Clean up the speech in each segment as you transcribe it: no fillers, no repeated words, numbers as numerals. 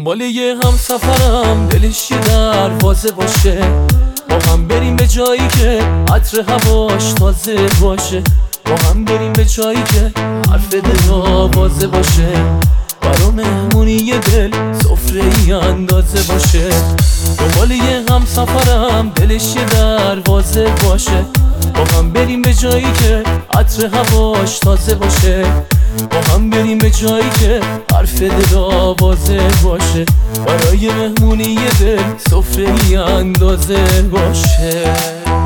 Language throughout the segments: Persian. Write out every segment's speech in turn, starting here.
دنبال یه هم سفرم، دلش یه دروازه باشه، با هم بریم به جایی که عطر هواش تازه باشه، با هم بریم به جایی که حرف دل آوازه باشه، برا مهمونی یه دل سفره ای اندازه باشه. دنبال یه هم سفرم، دلش یه دروازه باشه، با هم بریم به جایی که عطر هواش تازه باشه، با هم بریم به جایی که حرف دل آوازه باشه، برای مهمونی یه دل سفره ای اندازه باشه.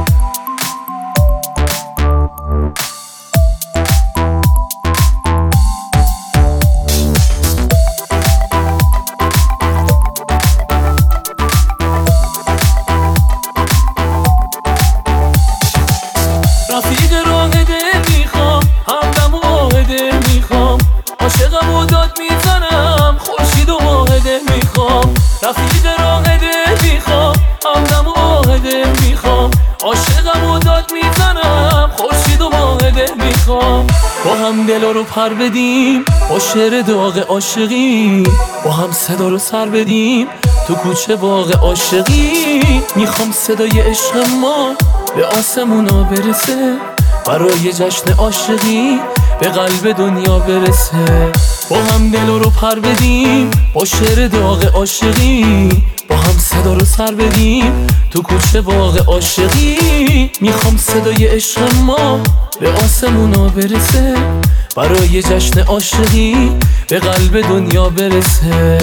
رفیق راه دل میخوام، همدم و دل میخوام، عاشقم و داد میزنم، خورشید و ماه دل میخوام. رفیق راه دل میخوام، همدم و دل میخوام، عاشقم و داد میزنم، خورشید و ماه دل میخوام. با هم دلا رو پر بدیم با شعر داغ عاشقی، با هم صدا رو سر بدیم تو کوچه باغ عاشقی. میخوام صدای عشق ما به آسمونا برسه، برای جشن عاشقی به قلب دنیا برسه. با هم دل رو پر بدیم با شعر داغ عاشقی، با هم صدا رو سر بدیم تو کوچه باغ عاشقی. میخوام صدای عشق ما به آسمونا برسه، برای جشن عاشقی به قلب دنیا برسه.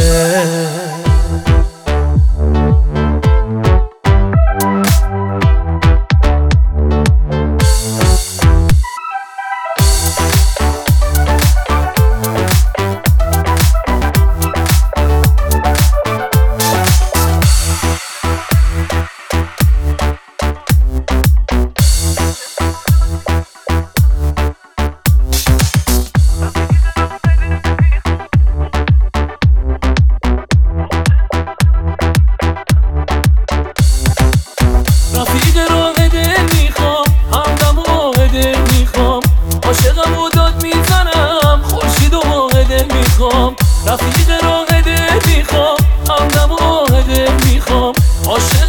رفیق راه دل میخوام، همدم و دل میخوام، عاشقم و داد میزنم، خورشید و ماه دل میخوام. رفیق راه دل میخوام، همدم و دل میخوام، عاشق